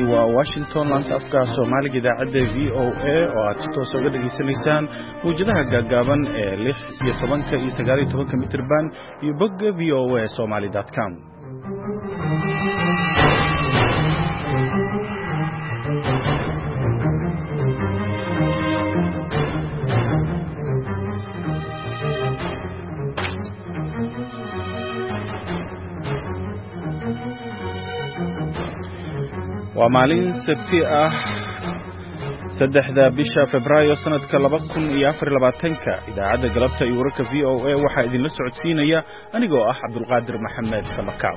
waa Washington laanta afka Soomaaliga idaacadda VOA oo aad si toos uga dhageysanaysaan muujadaha gaagaaban ee 16 iyo 19 mitir band iyo bogga voasomali.com. waa maalin sabti ah 3 bisha Febraayo sanadka 2024 idaacadda galabta iyo wararka VOA waxa idin la socodsiinaya anigoo ah Cabdulqaadir Maxamed Samakaab.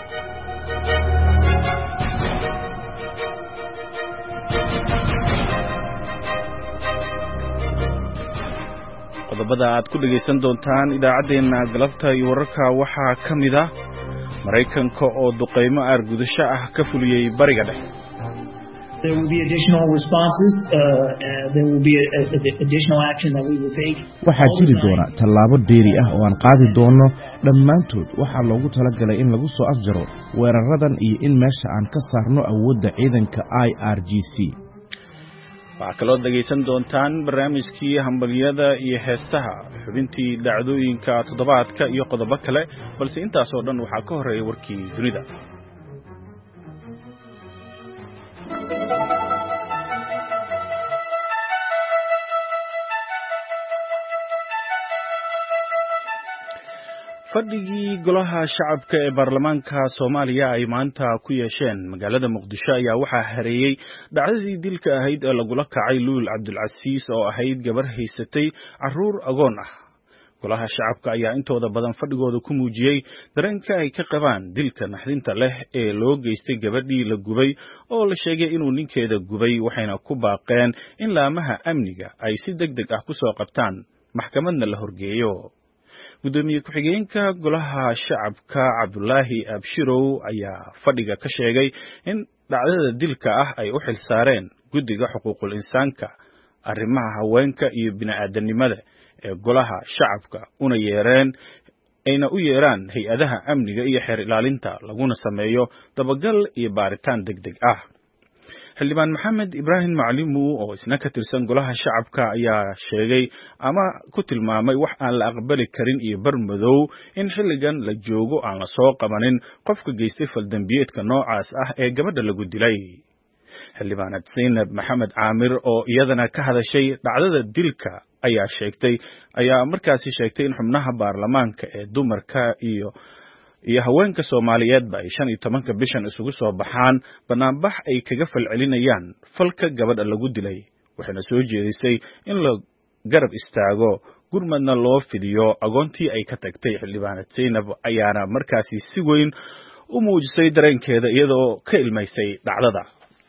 qodobada aad ku dhageysan doontaan idaacadeena galabta iyo wararka waxa kamid ah Mareykanka oo duqeymo argudasho ah ka fuliyay bariga dhexe. There will be additional responses. There will be additional action that we will take. Waxaa jiri doona tallaabo dheeri ah oo aan qaadi doono dhammaantood waxaa loogu talagalay in lagu soo afjaro weeraradan iyo in meesha aan ka saarno awoodda ciidanka IRGC. waxaa kaloo dhageysan doontaan barnaamijkii hambaliyada iyo heestaha xubintii dhacdooyinka toddobaadka iyo qodobo kale balse intaas oo dhan waxaa ka horeeya warkii dunida. fadhigii golaha shacabka ee baarlamaanka Soomaaliya ay maanta ku yeesheen magaalada Muqdisho ayaa waxaa hareeyay dhacdadii dilka ahayd ee lagula kacay Luul Cabdulcasiis oo ahayd gabar haysatay caruur agoon ah. golaha shacabka ayaa intooda badan fadhigooda ku muujiyay dareenka ay ka qabaan dilka naxdinta leh ee loo geystay gabadhii la gubay oo la sheegay inuu ninkeeda gubay waxayna ku baaqeen in laamaha amniga ay si degdeg ah ku soo qabtaan maxkamadna la horgeeyo. gudoomiye ku-xigeenka golaha shacabka Cabdulaahi Abshirow ayaa fadhiga ka sheegay in dhacdada dilka ah ay u xilsaareen guddiga xuquuqul insaanka arrimaha haweenka iyo bini'aadanimada ee golaha shacabka ayna u yeeraan hay-adaha amniga iyo xeer ilaalinta laguna sameeyo dabagal iyo baaritaan degdeg ah. xildhibaan Maxamed Ibraahim Maclimu oo isna ka tirsan golaha shacabka ayaa sheegay ama ku tilmaamay wax aan la aqbali karin iyo barmadow in xilligan la joogo aan la soo qabanin qofka geystay faldambiyeedka noocaas ah ee gabadha lagu dilay. xildhibaanad Zainab Maxamed Caamir oo iyadana ka hadashay dhacdada dilka ayaa markaasi sheegtay in xubnaha baarlamaanka ee dumarka iyo haweenka Soomaaliyeedba ay 15 bishan isugu soo baxaan banaanbax ay kaga falcelinayaan falka gabadha lagu dilay waxayna soo jeedisay in la garab istaago gurmadna loo fidiyo agoontii ay ka tagtay. xildhibaanad Zainab ayaana markaasi si weyn u muujisay dareenkeeda iyadoo ka ilmaysay dhacdada.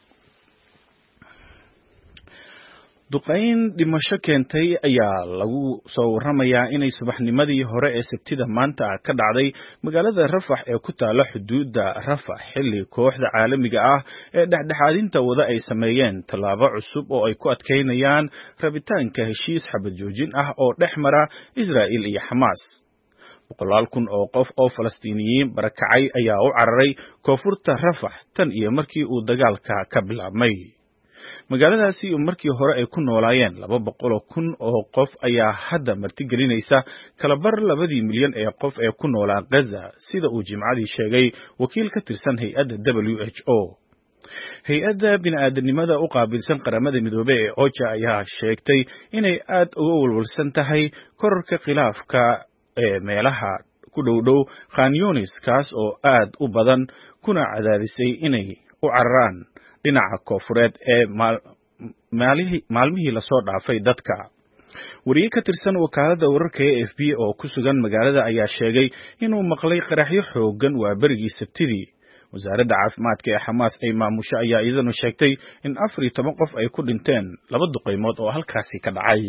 duqeyn dhimasho keentay ayaa lagu soo waramayaa inay subaxnimadii hore ee Sabtida maanta ka dhacday magaalada Rafax ee ku taala xuduudda Rafax xilli kooxda caalamiga ah ee dhexdhexaadinta wada ay sameeyeen tallaabo cusub oo ay ku adkeynayaan rabitaanka heshiis xabad joojin ah oo dhexmara Israa'iil iyo Xamaas. 100,000 oo qof oo Falastiiniyiin barakacay ayaa u cararay koonfurta Rafax tan iyo markii uu dagaalka ka bilaabmay. magaaladaasi markii hore ay ku noolaayeen 200,000 oo qof ayaa hadda martigelinaysa kalabar 2 milyan ee qof ee ku noolaa Gaza sida uu Jimcadii sheegay wakiil ka tirsan hay'adda WHO. hay-adda bini'aadanimada u qaabilsan qaramada midoobay ee OCHA ayaa sheegtay inay aad uga walwalsan tahay kororka khilaafka ee meelaha ku dhow Khan Yunis kaas oo aad u badan kuna cadaadisay inay u cararaan dhinaca koonfureed ee maalmihii la soo dhaafay dadka. wariye ka tirsan wakaaladda wararka ee AFP oo ku sugan magaalada ayaa sheegay inuu maqlay qaraxyo xooggan waa berigii Sabtidii. wasaaradda caafimaadka ee Xamaas ay maamusho ayaa iyaduna sheegtay in 14 qof ay ku dhinteen 2 duqeymood oo halkaasi ka dhacay.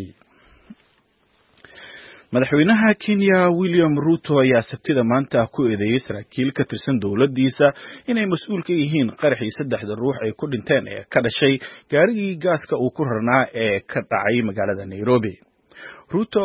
madaxweynaha Kenya William Ruto ayaa Sabtida maanta ku eedeeyay saraakiil ka tirsan dawladdiisa inay mas'uul ka yihiin qaraxii 3 ruux ay ku dhinteen ee ka dhashay gaarigii gaaska uu ku rarnaa ee ka dhacay magaalada Nairobi. Ruto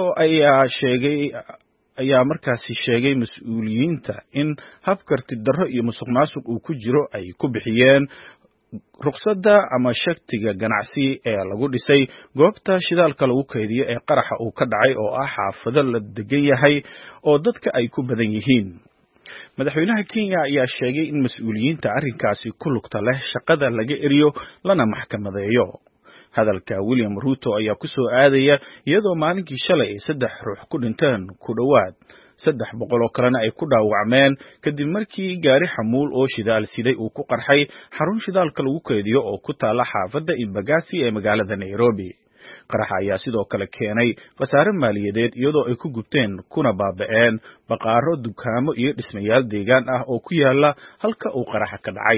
ayaa markaasi sheegay mas'uuliyiinta in habkarti darro iyo musuqmaasuq uu ku jiro ay ku bixiyeen ruqsadda ama shatiga ganacsi ee lagu dhisay goobta shidaalka lagu kaydiyo ee qaraxa uu ka dhacay oo ah xaafado la degan yahay oo dadka ay ku badan yihiin. Madaxweynaha Kenya ayaa sheegay in mas'uuliyiinta arrinkaasi ku lugta leh shaqada laga eriyo lana maxkamadeeyo. Hadalka William Ruto ayaa ku soo aadaya iyadoo maalinkii shalay ay 3 ruux ku dhinteen ku dhowaad 300 oo kalena ay ku dhaawacmeen kadib markii gaari xamuul oo shidaal siday uu ku qarxay xarun shidaalka lagu kaydiyo oo ku taala xaafadda Embakasi ee magaalada Nairobi. Qaraxa ayaa sidoo kale keenay khasaare maaliyadeed iyadoo ay ku gubteen kuna baaba'een baqaaro, dukaamo iyo dhismayaal deegaan ah oo ku yaala halka uu qaraxa ka dhacay.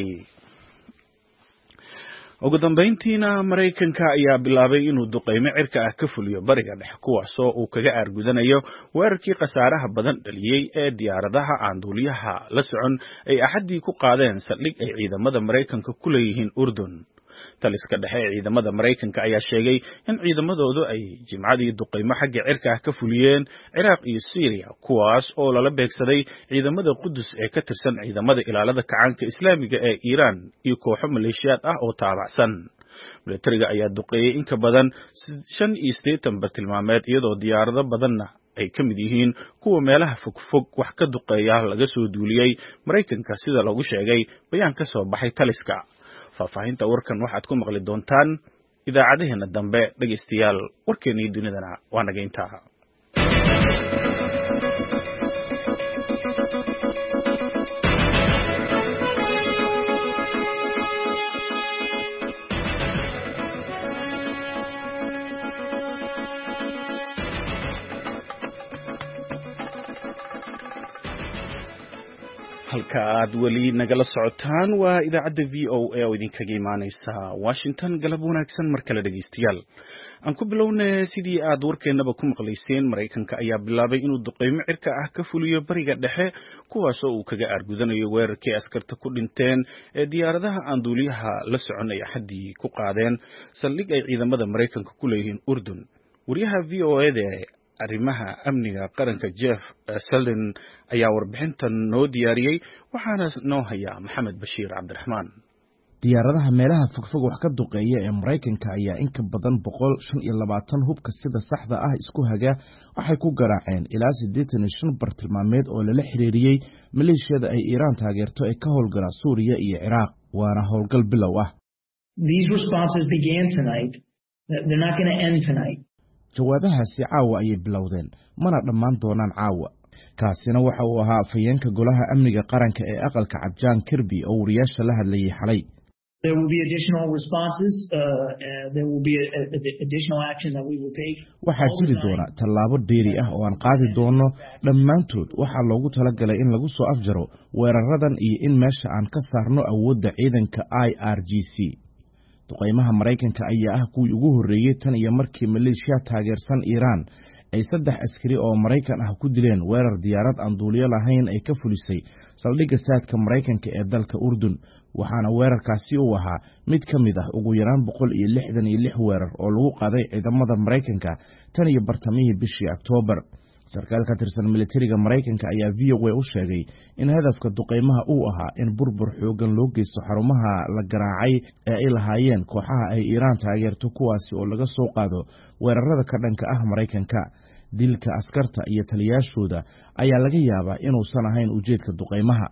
Ugu dambeyntiina Mareykanka ayaa bilaabay inuu duqeymo cirka ah ka fuliyo bariga dhexe kuwaasoo uu kaga aargudanayo weerarkii khasaaraha badan dhaliyey ee diyaaradaha aan duuliyaha la socon ay Axaddii ku qaadeen saldhig ay ciidamada Mareykanka ku leeyihiin Urdun. Taliska dhexe ee ciidamada Mareykanka ayaa sheegay in ciidamadoodu ay Jimcadii duqeymo xagga cirka ah ka fuliyeen Ciraaq iyo Syria kuwaas oo lala beegsaday ciidamada Qudus ee ka tirsan ciidamada ilaalada kacaanka Islaamiga ee Iiraan iyo kooxo maleeshiyaad ah oo taabacsan. Militariga ayaa duqeeyay in ka badan 85 bartilmaameed iyadoo diyaarado badanna ay ka mid yihiin kuwa meelaha fogfog wax ka duqeeya laga soo duuliyay Mareykanka sida lagu sheegay bayaan ka soo baxay taliska. Faahfaahinta warkan waxaad ku maqli doontaan idaacadeena dambe. Dhageystayaal, warkeennii dunidana waa naga intaa. halka aad weli nagala socotaan waa idaacadda VOA oo idinkaga imaaneysa Washington. galab wanaagsan mar kale dhageystayaal. aan ku bilownay sidii aad warkeenaba ku maqlayseen, Mareykanka ayaa bilaabay inuu duqeymo cirka ah ka fuliyo bariga dhexe kuwaas oo uu kaga aargudanayo weerarkii askarta ku dhinteen ee diyaaradaha aan duuliyaha la socon ay Axaddii ku qaadeen saldhig ay ciidamada Mareykanka ku leeyihiin Urdun. Wariyaha VOA arrimaha amniga qaranka Jeff Selden ayaa warbixintan noo diyaariyay, waxaana noo haya Maxamed Bashiir Cabdiraxmaan. diyaaradaha meelaha fogfog wax ka duqeeya ee Mareykanka ayaa in ka badan 125 hubka sida saxda ah isku haga waxay ku garaaceen ilaa 85 bartilmaameed oo lala xiriiriyay maleeshiyada ay Iiraan taageerto ee ka howlgala Suuriya iyo Ciraaq, waana howlgal bilow ah. These responses began tonight. They're not going to end tonight. jawaabahaasi caawa ayay bilowdeen, mana dhammaan doonaan caawa. kaasina waxa uu ahaa afhayeenka golaha amniga qaranka ee aqalka cad John Kirby oo wariyaasha la hadlayay xalay. There will be additional responses. There will be additional action that we will take. waxaa jiri doona tallaabo dheeri ah oo aan qaadi doono. dhammaantood waxaa loogu talagalay in lagu soo afjaro weeraradan iyo in meesha aan ka saarno awoodda ciidanka IRGC. duqeymaha Mareykanka ayaa ah kuwii ugu horreeyay tan iyo markii maleeshiya taageersan Iiraan ay 3 askari oo Mareykan ah ku dileen weerar diyaarad aan duuliyo lahayn ay ka fulisay saldhigga saadka Mareykanka ee dalka Urdun, waxaana weerarkaasi uu ahaa mid ka mid ah ugu yaraan 166 weerar oo lagu qaaday ciidamada Mareykanka tan iyo bartamihii bishii Oktoobar. sarkaal ka tirsan militariga Mareykanka ayaa VOA u sheegay in hadafka duqeymaha uu ahaa in burbur xoogan loo geysto xarumaha la garaacay ee ay lahaayeen kooxaha ay Iiraan taageerto kuwaasi oo laga soo qaado weerarada ka dhanka ah Mareykanka. dilka askarta iyo taliyaashooda ayaa laga yaabaa inuusan ahayn ujeedka duqeymaha.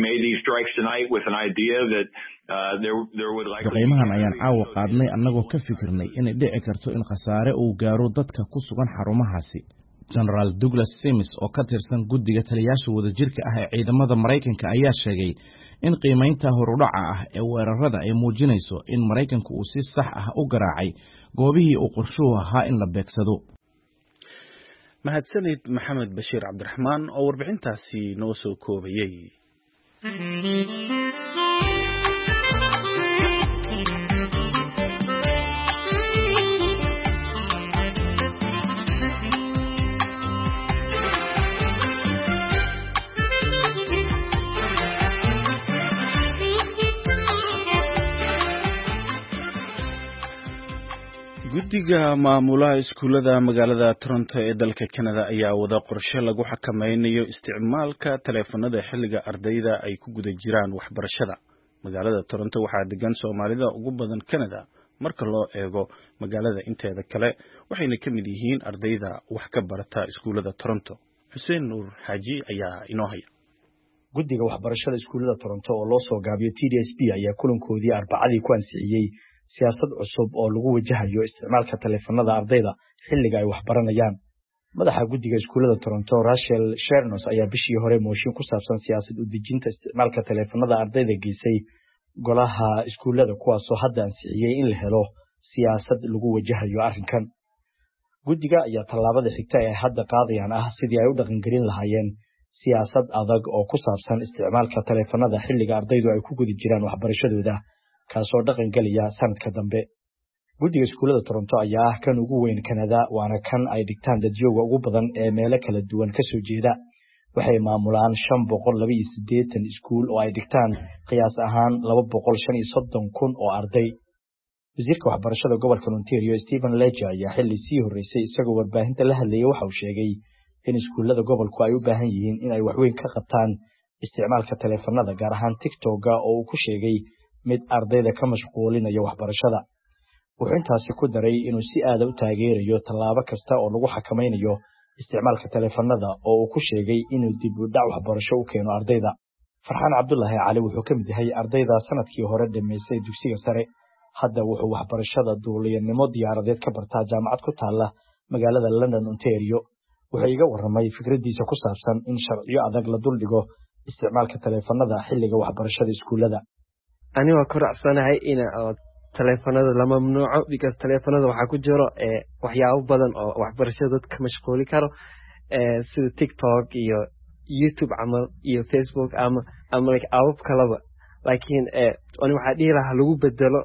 duqeymahan ayaan caawa qaadnay annagoo ka fikirnay inay dhici karto in khasaare uu gaaro dadka ku sugan xarumahaasi. General Douglas Sims oo ka tirsan guddiga taliyaasha wadajirka ah ee ciidamada Mareykanka ayaa sheegay in qiimaynta horudhaca ah ee weerarada ay muujinayso in Mareykanku uu si sax ah u garaacay goobihii uu qorshuhu ahaa in la beegsado. mahadsanid Maxamed Bashiir Cabdiraxmaan oo warbixintaasi noo soo koobayay. guddiga maamulaha iskuulada magaalada Toronto ee dalka Canada ayaa wada qorshe lagu xakameynayo isticmaalka taleefanada xilliga ardayda ay ku guda jiraan waxbarashada. magaalada Toronto waxaa degan Soomaalida ugu badan Canada marka loo eego magaalada inteeda kale waxayna ka mid yihiin ardayda wax ka barata iskuulada Toronto. Xuseen Nuur Xaaji ayaa inoo haya. Guddiga waxbarashada iskuulada Toronto oo loo soo gaabiyo TDSB ayaa kulankoodii Arbacadii ku ansixiyay siyaasad cusub oo lagu wajahayo isticmaalka taleefanada ardayda xilliga ay wax baranayaan. Madaxa guddiga iskuulada Toronto Rachel Chernos ayaa bishii hore mooshin ku saabsan siyaasad u dejinta isticmaalka taleefanada ardayda geysay golaha iskuulada kuwaasoo hadda ansixiyay in la helo siyaasad lagu wajahayo arrinkan. Guddiga ayaa tallaabada xigta ee hadda qaadayaan ah sidii ay u dhaqangelin lahaayeen siyaasad adag oo ku saabsan isticmaalka taleefanada xilliga ardaydu ay ku guda jiraan waxbarashadooda kaasoo dhaqangelaya sanadka dambe. Guddiga iskuulada Toronto ayaa ah kan ugu weyn Canada waana kan ay dhigtaan dadyoga ugu badan ee meelo kala duwan ka soo jeeda. Waxay maamulaan 528 iskuul oo ay dhigtaan qiyaas ahaan 235,000 oo arday. Wasiirka waxbarashada gobolka Ontario Stephen Ledger ayaa xilli sii horeysay isagoo warbaahinta la hadlayay waxa uu sheegay in iskuulada gobolku ay u baahan yihiin in ay wax weyn ka qabtaan isticmaalka taleefanada gaar ahaan TikTok oo uu ku sheegay mid ardayda ka mashquulinaya waxbarashada. Wuxuu intaasi ku daray inuu si aad u taageerayo tallaabo kasta oo lagu xakameynayo isticmaalka taleefanada oo uu ku sheegay inuu dib u dhac waxbarasho u keeno ardayda. Farxaan Cabdullaahi Cali wuxuu ka mid yahay ardayda sanadkii hore dhameysay dugsiga sare. Hadda wuxuu waxbarashada duuliyanimo diyaaradeed ka bartaa jaamacad ku taala magaalada London, Ontario. Wuxuu iga warramay fikradiisa ku saabsan in sharciyo adag la dul dhigo isticmaalka taleefanada xilliga waxbarashada iskuulada. Aniga ku raacsanahay in taleefanada la mamnuuco because taleefanada waxa ku jiro waxyaabo badan oo waxbarashada dadka mashquuli karo sida TikTok iyo YouTube amal iyo Facebook ama like app kalaba. Laakiin ani waxa dhihi lahaa lagu bedelo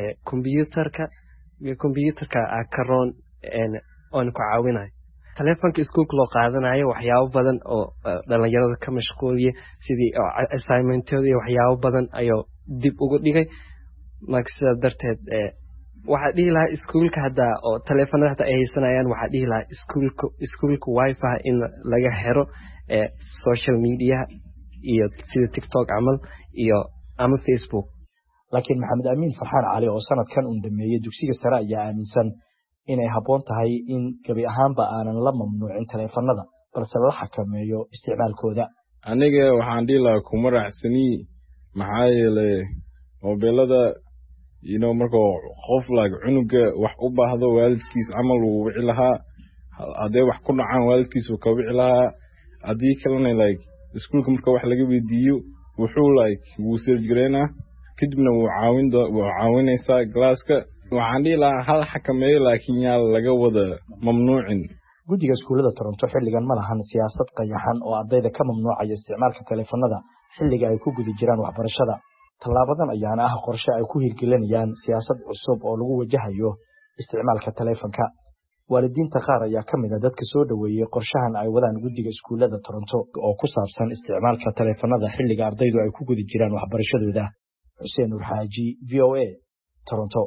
computerka karoon on ku caawinayo. Taleefanka iskuulka loo qaadanayo waxyaabo badan oo dhalinyarada ka mashquuliya sidii assignmentada iyo waxyaabo badan ayo dib ugu dhigay. Maksad darteed waxa dhihi lahaa iskuulka hadda oo taleefanada hata ay haysanayaan waxa dhihi lahaa iskuulka wifi in laga helo social media iyo sida TikTok amal iyo ama Facebook. Laakiin Maxamed Amiin Farxaan Cali oo sanadkan uu dhameeyay dugsiga sare ayaa aaminsan inay habboon tahay in gabi ahaanba aanan la mamnuucin taleefanada balse la xakameeyo isticmaalkooda. Aniga waxaan dhihi lahaa kuma raacsani maxaa yeelay mobilada marka qof cunuga wax u baahdo waalidkiis amal uu wici lahaa hadee wax ku dhacaan waalidkiis uu ka wici lahaa hadii kalena iskuulka marka wax laga weydiiyo wuxuu wuu sirjireena kadibna wuu caawinaysaa glasska. waxaan dhihi lahaa hal xakameeyo laakiin yaa laga wada mamnuucin. Guddiga iskuulada Toronto xilligan ma lahan siyaasad qayaxan oo ardayda ka mamnuucaya isticmaalka taleefanada xilliga ay ku guda jiraan waxbarashada. Tallaabadan ayaana ah qorshe ay ku hirgelinayaan siyaasad cusub oo lagu wajahayo isticmaalka taleefanka. Waalidiinta qaar ayaa ka mid ah dadka soo dhaweeyay qorshahan ay wadaan guddiga iskuulada Toronto oo ku saabsan isticmaalka taleefanada xilliga ardaydu ay ku guda jiraan waxbarashadooda. Xuseen Nuur Xaaji, VOA, Toronto.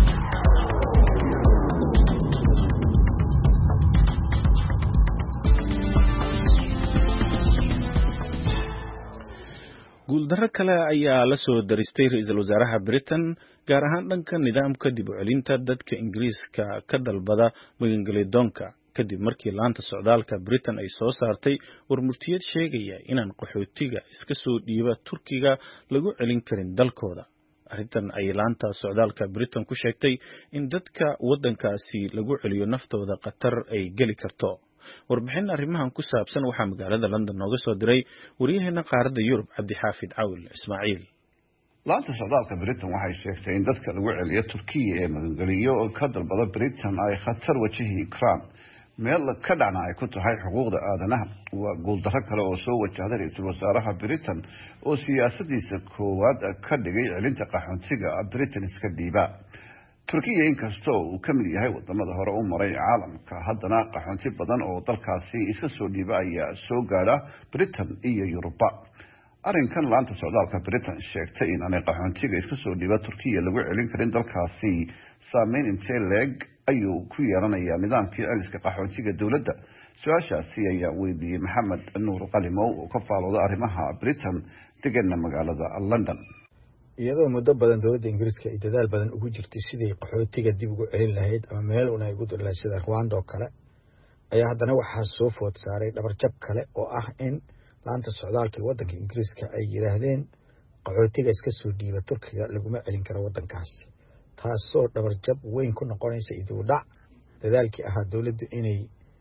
guuldarro kale ayaa la soo daristay ra'iisul wasaaraha Britain gaar ahaan dhanka nidaamka dib u celinta dadka Ingiriiska ka dalbada magangelidoonka kadib markii laanta socdaalka Britain ay soo saartay warmurtiyad sheegaya inaan qaxootiga iska soo dhiiba Turkiga lagu celin karin dalkooda. Arrintan ay laanta socdaalka Britain ku sheegtay in dadka waddankaasi lagu celiyo naftooda qatar ay geli karto. warbixin arrimahan ku saabsan waxaa magaalada London nooga soo diray wariyaheena qaaradda Yurub Cabdixaafid Caawil Ismaaciil. laanta socdaalka Britain waxay sheegtay in dadka lagu celiyo Turkiga ee magangeliyo oo ka dalbada Britain ay khatar wajihi karaan meel ka dhacna ay ku tahay xuquuqda aadanaha. waa guuldarro kale oo soo wajahday ra'iisul wasaaraha Britain oo siyaasadiisa koowaad ka dhigay celinta qaxootiga Britain iska dhiiba. Turkiga inkastoo uu ka mid yahay wadamada hore u maray caalamka haddana qaxoonti badan oo dalkaasi iska soo dhiiba ayaa soo gaadha Britain iyo Yuruba. arrinkan laanta socdaalka Britain sheegtay in aanay qaxoontiga iska soo dhiiba Turkiga lagu celin karin dalkaasi saameyn intee leeg ayuu ku yeelanayaa nidaamkii celiska qaxoontiga dowladda. su-aashaasi ayaa weydiiyey Maxamed Nuur Qalimow oo ka faalooda arrimaha Britain degana magaalada London. iyadoo muddo badan dowladda ingiriiska ay dadaal badan ugu jirtay sidii qaxootiga dib ugu celin lahayd ama meel una ay ugu diri lahayd sida Rwanda oo kale ayaa haddana waxaa soo food saaray dhabarjab kale oo ah in laanta socdaalka waddanka ingiriiska ay yiraahdeen qaxootiga iska soo dhiiba Turkiga laguma celin karo waddankaas taasoo dhabarjab weyn ku noqonaysa iduu dhac dadaalkii ahaa dowladdu inay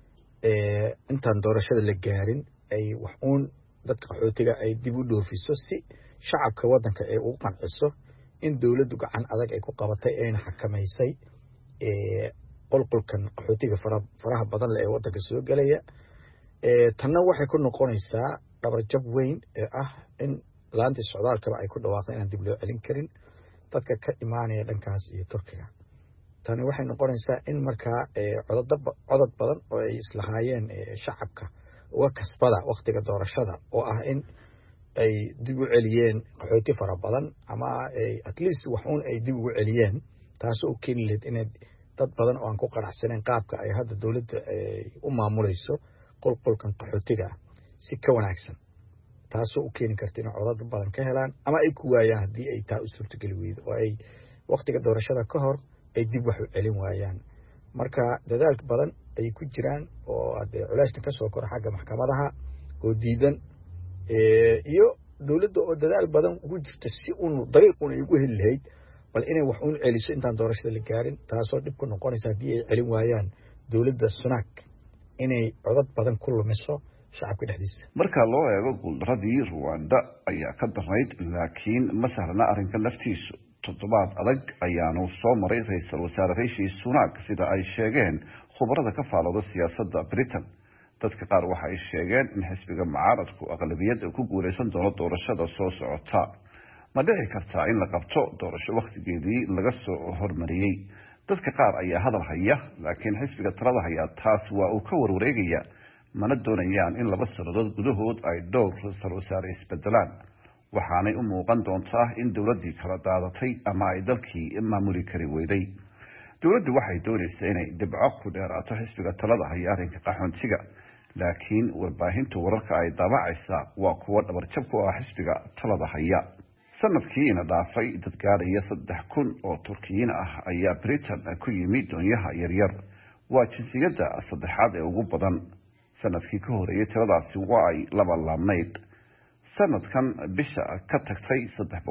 intaan doorashada la gaarin ay wax uun dadka qaxootiga ay dib u dhoofiso si shacabka waddanka ay ugu qanciso in dowladdu gacan adag ay ku qabatay ayna xakamaysay qolqolkan qaxootiga faraha badan leh ee waddanka soo galaya tanna waxay ku noqonaysaa dhabarjab weyn ee ah in laantii socdaalkaba ay ku dhawaaqeen inaan dib loo celin karin dadka ka imaanaya dhankaas iyo Turkiga tani waxay noqonaysaa in markaa codad badan oo ay islahaayeen shacabka uga kasbada waqtiga doorashada oo ah in ay dib u celiyeen qaxooti fara badan ama at least wax uun ay dib ugu celiyeen taasoo keeni lahayd in dad badan oo aan ku qanacsaneyn qaabka ay hadda dowladda u maamulayso qolqolkan qaxootiga si ka wanaagsan taasoo u keeni karta in codad badan ka helaan ama ay ku waayaan haddii ay taa u suurtageli weydo oo ay waqtiga doorashada ka hor ay dib wax u celin waayaan marka dadaal badan ay ku jiraan oo hadee culayska ka soo kora xagga maxkamadaha oo diidan iyo dowladda oo dadaal badan ugu jirta si uu dariiqun ay ugu heli lahayd bal inay wax uun celiso intaan doorashada la gaarin taasoo dhib ku noqonaysa haddii ay celin waayaan dowladda Sunak inay codad badan ku lumiso shacabka dhexdiisa marka loo eego guuldaradii Rwanda ayaa ka darnayd laakiin ma sahlana arrinka laftiisu toddobaad adag ayaanu soo maray ra'iisul wasaare Rishi Sunak sida ay sheegeen khubarada ka faalooda siyaasadda Britain dadka qaar waxa ay sheegeen in xisbiga mucaaradku aqlabiyad ku guuleysan doono doorashada soo socota ma dhici kartaa in la qabto doorasho waqtigeedii laga soo hormariyay dadka qaar ayaa hadal haya laakiin xisbiga talada haya taas waa uu ka warwareegaya mana doonayaan in laba sanadood gudahood ay dhowr ra'iisul wasaare isbedelaan waxaanay u muuqan doontaa in dowladdii kala daadatay ama ay dalkii maamuli kari weyday dowladdu waxay doonaysaa inay dibco ku dheeraato xisbiga talada haya arrinka qaxoontiga laakiin warbaahinta wararka ay daabacaysa waa kuwa dhabarjab ku ah xisbiga talada haya sanadkiina dhaafay dad gaadhaya 3,000 oo Turkiyiin ah ayaa Britain ku yimid doonyaha yaryar waa jinsiyadda saddexaad ee ugu badan sanadkii ka horeeyay tiradaasi waa ay laba laabnayd sanadkan bisha ka tagtay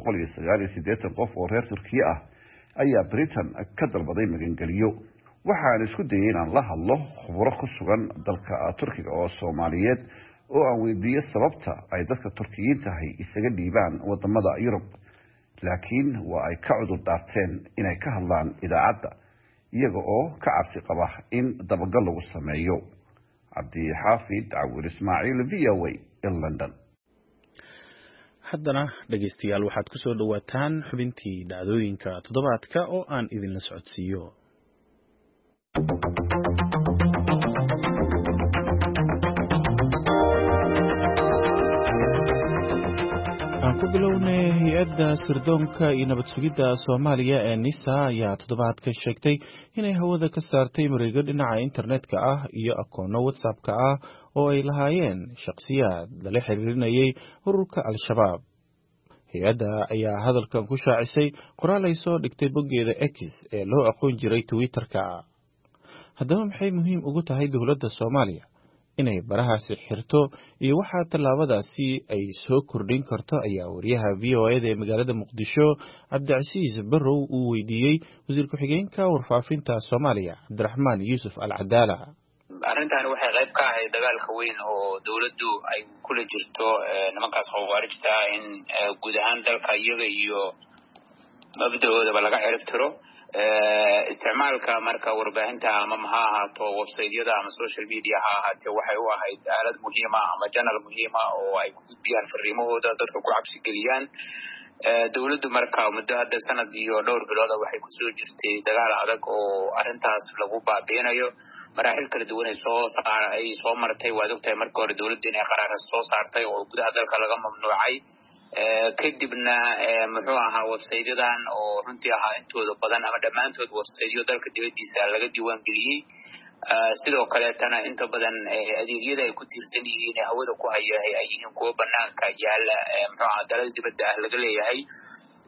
389 qof oo reer Turkiya ah ayaa Britain ka dalbaday magangeliyo waxaan isku dayay inaan la hadlo khubaro ku sugan dalka Turkiga oo Soomaaliyeed oo aan weydiiyay sababta ay dadka Turkiyiin tahay isaga dhiibaan wadamada Yurub laakiin waa ay ka cudur daarteen inay ka hadlaan idaacadda iyaga oo ka cabsi qaba in dabagal lagu sameeyo Cabdi Xaafid Cawil Ismaaciil VOA in London haddana dhageystayaal waxaad ku soo dhawaataan xubintii dhacdooyinka toddobaadka oo aan idinla socodsiiyo aan ku bilownay hay-adda sirdoonka iyo nabad sugidda Soomaaliya ee NISA ayaa toddobaadka sheegtay inay hawada ka saartay mareego dhinaca internetka ah iyo akoono WhatsApp-ka ah oo ay lahaayeen shakhsiyaad lala xiriirinayay ururka Al-Shabaab. Hay-adda ayaa hadalkan ku shaacisay qoraal ay soo dhigtay boggeeda X ee loo aqoon jiray Twitter-ka. Haddaba maxay muhiim ugu tahay dowladda Soomaaliya inay barahaasi xirto iyo waxa tallaabadaasi ay soo kordhin karto ayaa wariyaha VOA ee magaalada Muqdisho Cabdicasiis Barrow uu weydiiyey wasiir ku-xigeenka warfaafinta Soomaaliya Cabdiraxmaan Yuusuf Al-Cadaala. arrintan waxay qayb ka ahayd dagaalka weyn oo dawladdu ay kula jirto nimankaas khawaarijta in guud ahaan dalka iyaga iyo mabdaoodaba laga cirib tiro isticmaalka marka warbaahinta ama ha ahaato website-yada ama social media ha ahaatee waxay u ahayd aalad muhiima ama channel muhiima oo ay ku gudbiyaan fariimahooda dadka ku cabsi geliyaan dawladdu marka muddo hadda sanad iyo dhowr bilood waxay ku soo jirtay dagaal adag oo arrintaas lagu baabiinayo maraaxil kala duwan ay soo martay waad ogtahay markii hore dawladdu inay qaraar soo saartay oo gudaha dalka laga mamnuucay kadibna muxuu ahaa website-yadan oo runtii ahaa intooda badan ama dhammaantood website-yo dalka dibadiisa laga diiwaan geliyey sidoo kaleetana inta badan adeegyada ay ku tiirsan yihiin ee hawada ku haya ay yihiin kuwo banaanka yaala muxuu ahaa dalal dibadda ah laga leeyahay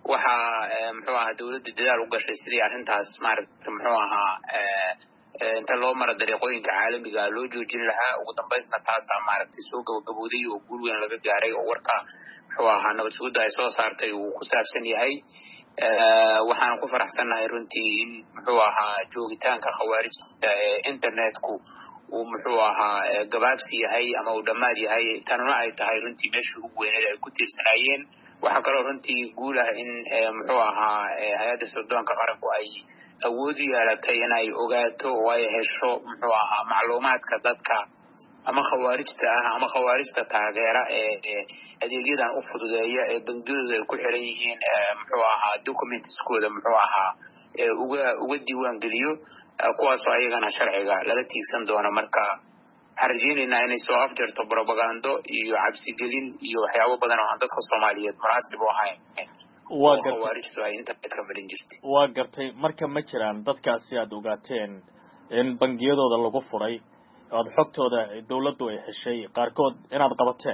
waxa muxuu ahaa dawladdu dadaal u gashay sidii arrintaas maaragtay muxuu ahaa inta loo mara dariiqooyinka caalamiga loo joojin lahaa ugu dambaysna taasaa maaragtay soo gabagabowday oo guul weyn laga gaaray oo warka muxuu ahaa nabad sugidda ay soo saartay uu ku saabsan yahay waxaan ku faraxsannahay runtii in muxuu ahaa joogitaanka khawaarijta ee internetku uu muxuu ahaa gabaabsi yahay ama uu dhammaad yahay tanuna ay tahay runtii meeshii ugu weyneed ay ku tiirsanaayeen waxaa kaloo runtii guul ah in muxuu ahaa hay-adda sirdoonka qaranku ay awood u yeelatay inay ogaato oo ay hesho muxuu ahaa macluumaadka dadka ama khawaarijta ah ama khawaarijta taageera ee adeegyadan u fududeeya ee bangiyadooda ay ku xiran yihiin muxuu ahaa documentskooda muxuu ahaa uga diiwaan geliyo kuwaasoo ayagana sharciga lala tiigsan doono marka waxaan rajeynaynaa inay soo afjarto propagando iyo cabsigelin iyo waxyaabo badan oo aan dadka Soomaaliyeed munaasib u ahayn khawaarijtu ay internetka marin jirtay. waa gartay marka ma jiraan dadkaasi aad ogaateen in bangiyadooda lagu furay oo xogtooda dawladdu ay heshay qaarkood inaad qabateen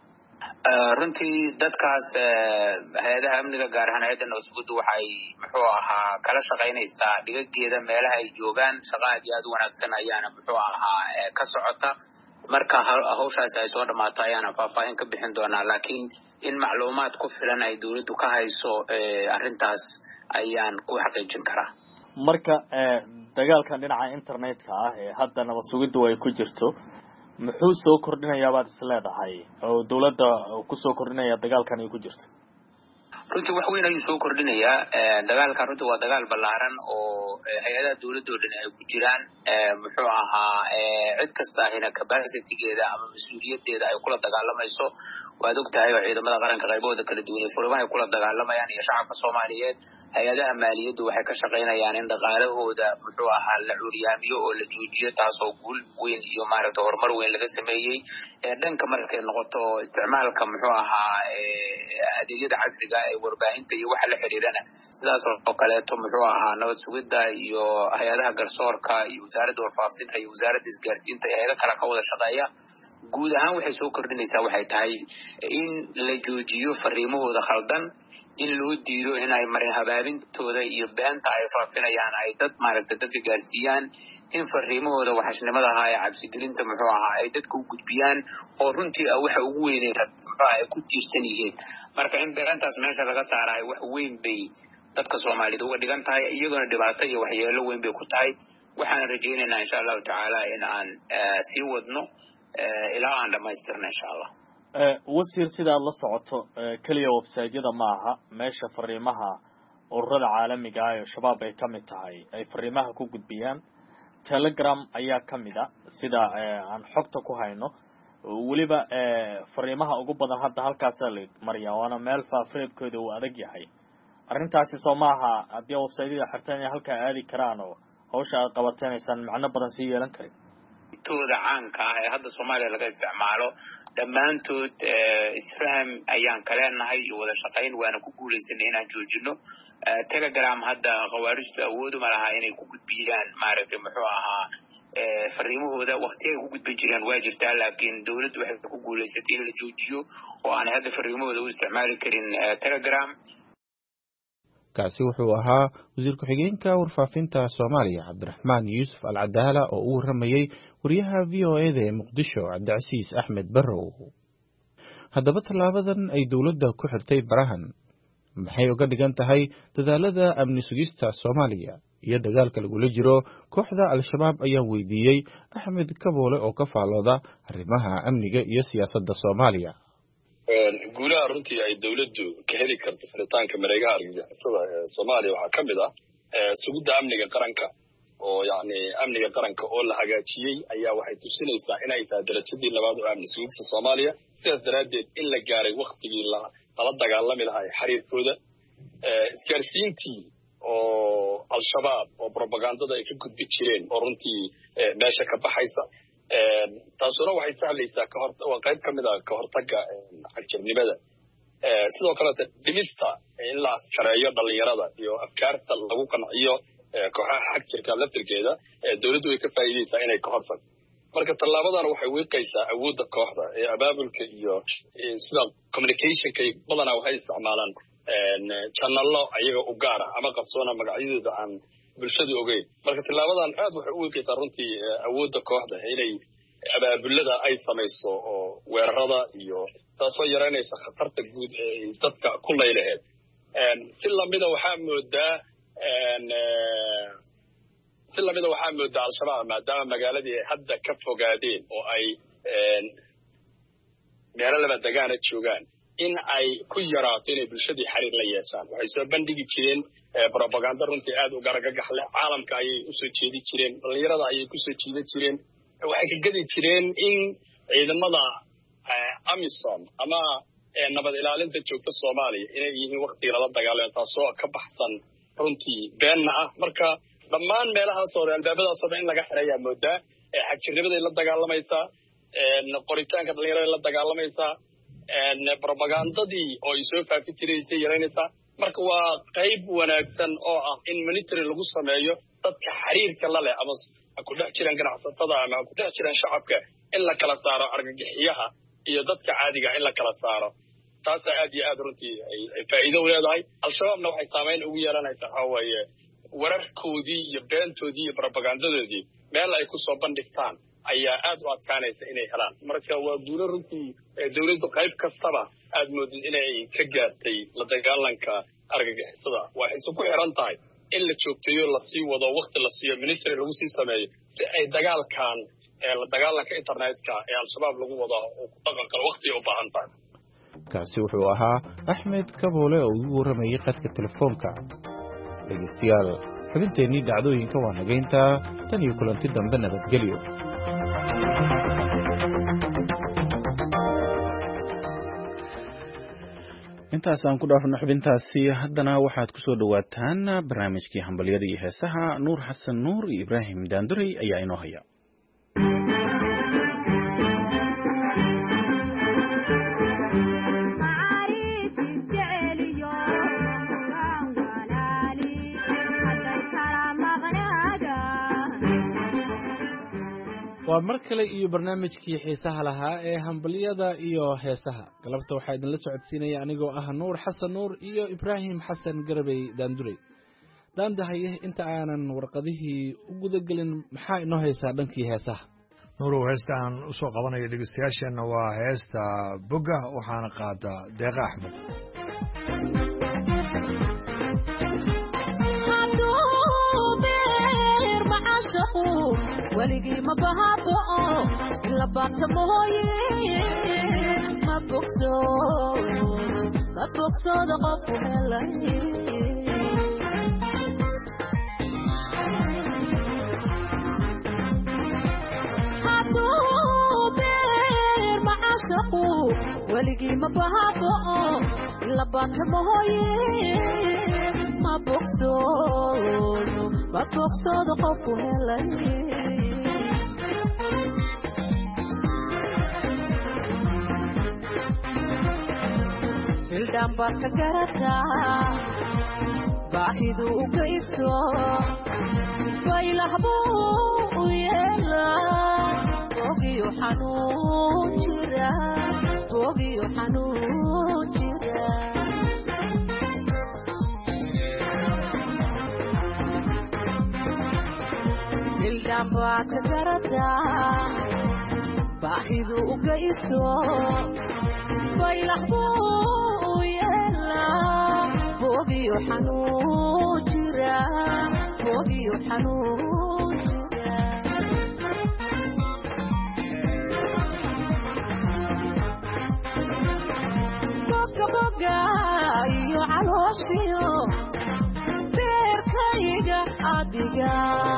runtii dadkaas hay-adaha amniga gaar ahaan hay-adda nabad sugiddu waxay muxuu ahaa kala shaqaynaysaa dhigageeda meelaha ay joogaan shaqa aad iyo aad u wanaagsan ayaana muxuu ahaa ka socota marka hawshaasi ay soo dhammaato ayaana faahfaahin ka bixin doonaa laakiin in macluumaad ku filan ay dawladdu ka hayso arrintaas ayaan ku xaqiijin karaa. marka dagaalkan dhinaca internetka ah ee hadda nabad sugiddu ay ku jirto muxuu soo kordhinayaa baad is leedahay oo dawladda ku soo kordhinaya dagaalkan ay ku jirto? runtii wax weyn ayuu soo kordhinayaa dagaalkan runtii waa dagaal ballaaran oo hay-adaha dawladda oo dhan ay ku jiraan muxuu ahaa cid kasta ahina capacitygeeda ama mas-uuliyadeeda ay kula dagaalamayso waad ogtahay oo ciidamada qaranka qaybahooda kala duwan ee furimaha ay kula dagaalamayaan iyo shacabka Soomaaliyeed hay-adaha maaliyaddu waxay ka shaqaynayaan in dhaqaalahooda muxuu ahaa la curyaamiyo oo la joojiyo taasoo guul weyn iyo maaragtay horumar weyn laga sameeyey dhanka markay noqoto isticmaalka muxuu ahaa adeegyada casriga ee warbaahinta iyo waxa la xiriirana sidaas oo kaleeto muxuu ahaa nabad sugidda iyo hay-adaha garsoorka iyo wasaaradda warfaafinta iyo wasaaradda isgaarsiinta iyo hay-ado kale ka wada shaqeeya guud ahaan waxay soo kordhinaysaa waxay tahay in la joojiyo fariimahooda khaldan in loo diido inay marin habaabintooda iyo beenta ay faafinayaan ay dad maaragtay dadka gaarsiiyaan in fariimahooda waxashnimada ahaa ee cabsigelinta muxuu ahaa ay dadka u gudbiyaan oo runtii waxa ugu weynay muxuu ay ku tiirsan yihiin marka in beentaas meesha laga saarayo wax weyn bay dadka Soomaaliyeed uga dhigan tahay iyaguna dhibaato iyo waxyeelo weyn bay ku tahay waxaan rajeynaynaa insha Allah tacaala in aan sii wadno ilaa aan dhamaystirno insha Allah. wasiir sida la socoto kaliya website-yada ma aha meesha fariimaha ururada caalamiga ah ee shabaab ay kamid tahay ay fariimaha ku gudbiyaan Telegram ayaa kamid ah sida aan xogta ku hayno waliba fariimaha ugu badan hadda halkaas la mariyaa waana meel faafreebkooda uu adag yahay arrintaasi Soomaha haddii website-yada xirtaan halka aadi karaan oo hawsha aad qabateynaysan macno badan si yeelan karin tooda caanka ah ee hadda Soomaaliya laga isticmaalo dhammaantood isfaham ayaan kaleenahay iyo wada shaqayn waana ku guuleysanay inaan joojino Telegram hadda khawaarijtu awood uma laha inay ku gudbiyaan maaragtay muxuu ahaa fariimahooda waqti ay ku gudbin jireen waa jirtaa laakiin dawladdu waxay ku guuleysatay in la joojiyo oo aan hadda fariimahooda u isticmaali karin Telegram. kaasi wuxuu ahaa wasiir ku-xigeenka warfaafinta Soomaaliya Cabdiraxmaan Yuusuf Al-Cadaala oo uu waramayay wariyaha VOA-da ee Muqdisho Cabdicasiis Axmed Barrow. haddaba tallaabadan ay dawladda ku xirtay barahan maxay uga dhigan tahay dadaalada amni sugista Soomaaliya iyo dagaalka lagula jiro kooxda Al-Shabaab ayaa weydiiyey Axmed Kaboole oo ka faalooda arrimaha amniga iyo siyaasadda Soomaaliya. guulaha runtii ay dawladdu ka heli karto furitaanka mareegaha argagixisada ee Soomaaliya waxaa kamid ah sugidda amniga qaranka oo yacni amniga qaranka oo la hagaajiyey ayaa waxay tusinaysaa inay tahay darajadii labaad oo amni sugidda Soomaaliya sidaas daraaddeed in la gaaray waqtigii lala dagaalami lahaa xiriirkooda isgaarsiintii oo Al-Shabaab oo propagandada ay ka gudbi jireen oo runtii meesha ka baxaysa taasuna waxay sahlaysaa waa qayb kamid ah ka hortagga xagjirnimada sidoo kale dhimista in la askareeyo dhalinyarada iyo afkaarta lagu qanciyo kooxaha xagjirka laftirkeeda dawladdu way ka faa'iideysaa inay ka hortagto marka tallaabadan waxay wiiqaysaa awoodda kooxda ee abaabulka iyo sida communicationka badanaa waxay isticmaalaan channello ayaga u gaar ah ama qarsoona magacyadooda aan bulshadu ogeyn marka tilaabadan aad waxay u wiiqaysaa runtii awoodda kooxda inay abaabulada ay samayso oo weerarada iyo taasoo yaraynaysa khatarta guud ee dadka ku laylaheed si lamida waxaa moodaa al-shabaab maadaama magaaladii ay hadda ka fogaadeen oo ay meelo laba degaana joogaan in ay ku yaraato inay bulshadii xiriir la yeeshaan waxay soo bandhigi jireen propaganda runtii aad u gargagax leh caalamka ayay usoo jeedi jireen dhalinyarada ayay kusoo jiidan jireen waxay ka gedi jireen in ciidamada amisom ama nabad ilaalinta joogta soomaaliya inay yihiin waktiga lala dagaalamo taasoo ka baxsan runtii beenna ah marka dhammaan meelahaas hore albaabadaas hore in laga xirayaa moodaa xagjirnimaday la dagaalamaysaa qoritaanka dhalinyarada la dagaalamaysaa propagandadii oo ay soo faafi jiraysay yaraynaysaa marka waa qayb wanaagsan oo ah in monitoring lagu sameeyo dadka xiriirka la leh ama ku dhex jiraan ganacsatada ama ku dhex jiraan shacabka in la kala saaro argagixiyaha iyo dadka caadiga in la kala saaro taas aad iyo aad runtii ay faa'iido u leedahay al-shabaabna waxay saameyn ugu yeelanaysaa waxa weeye wararkoodii iyo beentoodii iyo propagandadoodii meel ay ku soo bandhigtaan ayaa aad u adkaanaysa inay helaan marka waa guulo runtii dawladdu qayb kastaba aad moodid inay ka gaartay la dagaalanka argagixisada waxayse ku xiran tahay in la joogteeyo lasii wado wakti la siiyo ministry lagu sii sameeyo si ay dagaalkan la dagaalanka internetka ee al-shabaab lagu wado oo ku dhaqan karo waktiga u baahan tahay kaasi wuxuu ahaa Axmed Kaboole oo ugu waramayay qadka telefoonka dhegeystayaal xubinteennii dhacdooyinka waa nageynta tan iyo kulanti dambe nabadgelyo intaas aan ku dhaafno xubintaasi haddana waxaad ku soo dhawaataan barnaamijkii hambalyada iyo heesaha Nuur Xasan Nuur iyo Ibraahim Daandurey ayaa inoo haya waa mar kale iyo barnaamijkii xiisaha lahaa ee hambaliyada iyo heesaha galabta waxaa idinla socodsiinaya anigoo ah Nuur Xasan Nuur iyo Ibraahim Xasan Garbey Daandurey daandahaye inta aanan warqadihii u guda gelin maxaa inoo haysaa dhankii heesaha nuurow heesta aan u soo qabanayo dhegeystayaasheenna waa heesta boga waxaana qaada Deeqa Axmed ولقي ما بهابو إلا باتموي ما بوكسو دقفو هلاي هاتو بير معاشقو ولقي ما بهابو إلا باتموي ما بوكسو دقفو هلاي Hildaan baad ka garataa baahidu u geyso faylahbuu u yeelaa bogiyo xanuun jira Hildaan baad ka garataa baahidu u geyso faylahbuu bogiyo xanuun jira boga iyo calooshiyo beerkayga adiga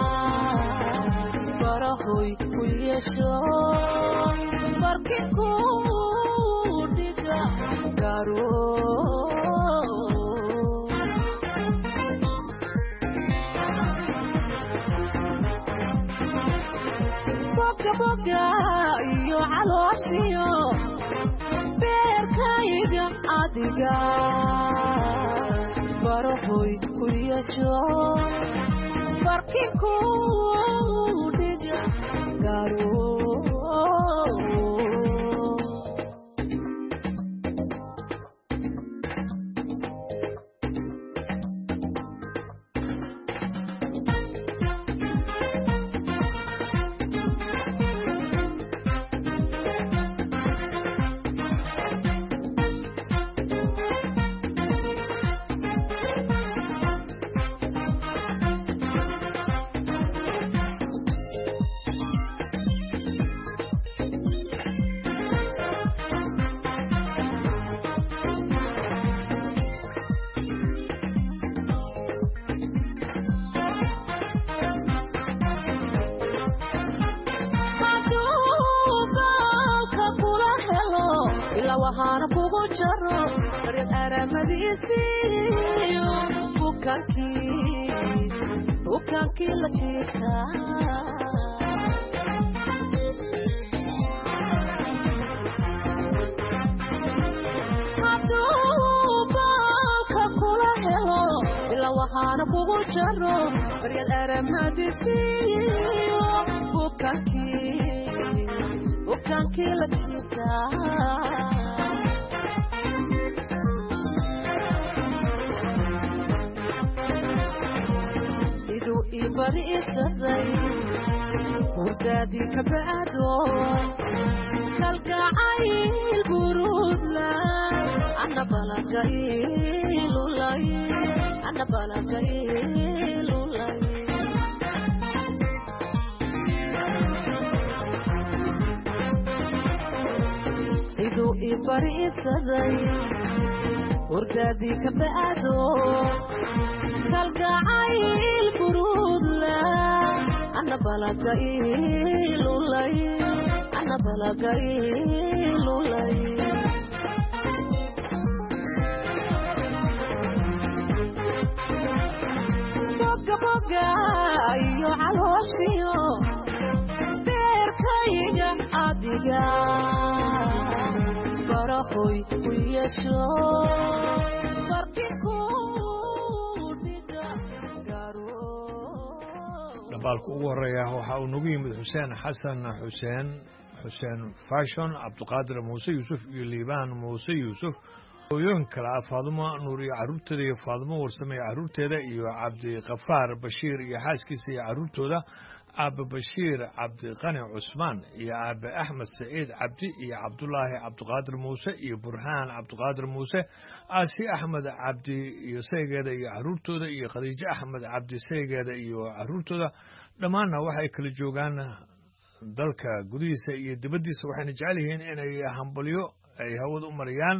barahoy ku yeesho barkin ku dhiga garo boga iyo calooshiyo beerkayga adiga barahoy ku yeesho barkin ku dhiga garo jaro baryad aramadiisiyo bukaankii la jiiftaa waxaana kugu jaro baryad aramadiisiyo bukaankii la jiiftaa siduu ii bariisaday hurdaadii ka ba'do kalgacayl buruudla ana balaga ilulay siduu ii bariisaday hurdaadii ka ba'do kalgacayl buruudla ana balaga ilulay boga iyo calooshiyo beerkayga adiga barahoy ku yeesho dhambaalka ugu horeeya waxa uu nagu yimid xuseen xasan xuseen fashon cabdiqaadir muuse yuusuf iyo liibaan muuse yuusuf hooyooyin kale ah faadumo nuur iyo carruurteeda iyo faadumo warsame iyo carruurteeda iyo cabdikafaar bashiir iyo xaaskiisa iyo carruurtooda aabe bashiir cabdiqani cusmaan iyo aabe axmed saciid cabdi iyo cabdulaahi cabdiqaadir muuse iyo burhaan cabdiqaadir muuse aasi axmed cabdi iyo saygeeda iyo carruurtooda iyo khadiijo axmed cabdi saygeeda iyo carruurtooda dhammaanna waxay kala joogaan dalka gudihiisa iyo dibaddiisa waxayna jecel yihiin inay hambalyo ay hawada u mariyaan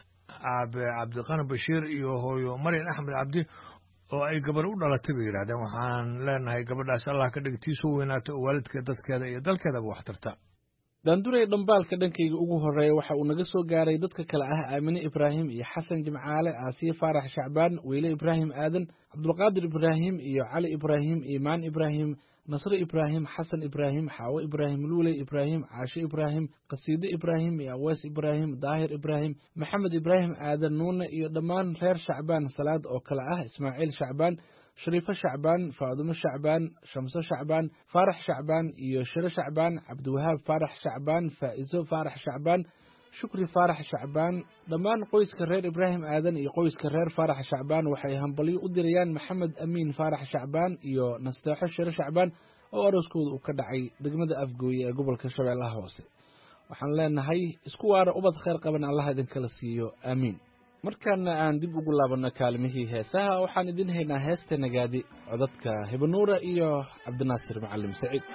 aabe cabdiqani bashiir iyo hooyo maryan axmed cabdi oo ay gabar u dhalatay bay yidhahdeen waxaan leenahay gabadhaas allah ka dhig tii soo weynaato oo waalidka dadkeeda iyo dalkeedaba wax tarta daanduray dhambaalka dhankayga ugu horeeya waxa uu naga soo gaaray dadka kale ah aamine ibraahim iyo xasan jimcaale aasiye faarax shacbaan weyle ibraahim aadan cabdulqaadir ibraahim iyo cali ibraahim iimaan ibraahim nasre ibraahim xasan ibraahim xaawo ibraahim luuley ibraahim caashe ibraahim qasiide ibraahim iyo awees ibraahim daahir ibraahim maxamed ibraahim aadan nuune iyo dhammaan reer shacbaan salaad oo kale ah ismaaciil shacbaan shariifo shacbaan faadumo shacbaan shamso shacbaan faarax shacbaan iyo shiro shacbaan cabdiwahaab faarax shacbaan faa'izo faarax shacbaan shukri faarax shacbaan dhammaan qoyska reer ibraahim aadan iyo qoyska reer faarax shacbaan waxay hambalyo u dirayaan maxamed amiin faarax shacbaan iyo nasteexo shiro shacbaan oo arooskooda uu ka dhacay degmada afgooye ee gobolka shabeellaha hoose waxaan leenahay isku waara ubad khayr qaban allah idinkala siiyo aamiin markaana aan dib ugu laabanno kaalmihii heesaha waxaan idin haynaa heesta nagaadi codadka hibanuura iyo cabdinaasir macalim saciid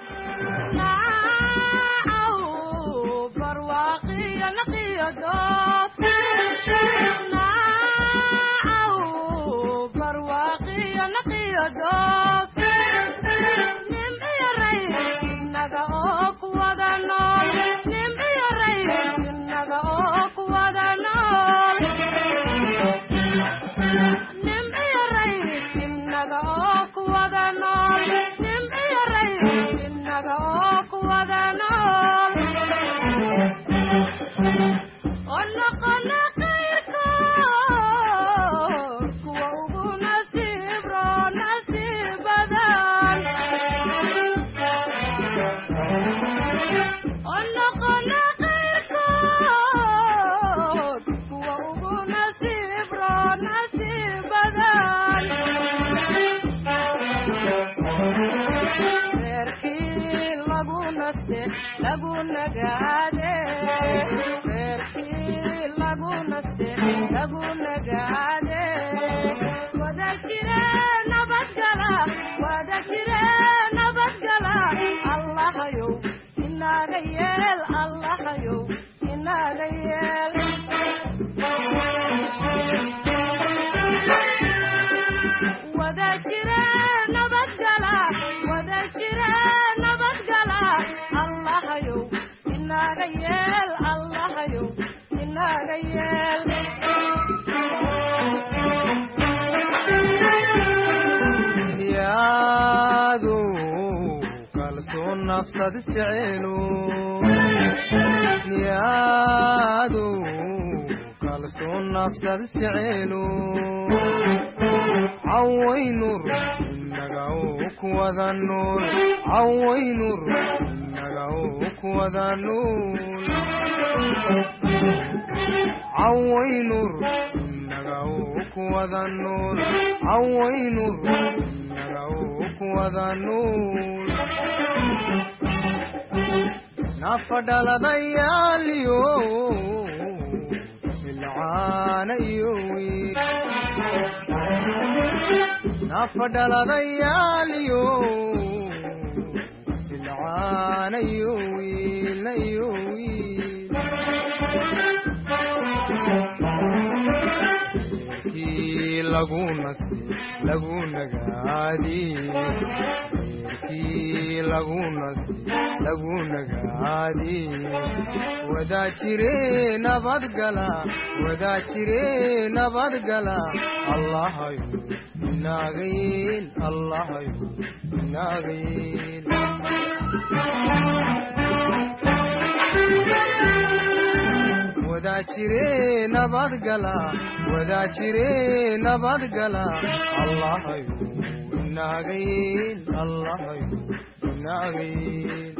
Allah yeel yaadu kalsoon nafsad isjecelu yaadu kalsoon nafsad isjecelu cawaynur inaga kuwada nool cawaynur inaga kuwada nool cawaynur inaga kuwada nool cawaynur inaga kuwada nool nafadhaladayaaliyo ilcaana iyo wiil nafadhaladayaaliyo ilcaana iyo wiilna iyo wiil kii lagu nasti lagu nagaadi kii lagu nasti lagu nagaadi wadaa jire nabadgala wadaa jire nabadgala allahayo inaagayeel allahayo inaagayeel wadaa jire nabadgala wadaa jire nabadgala allahayo inaagayeel allahayo inaagayeel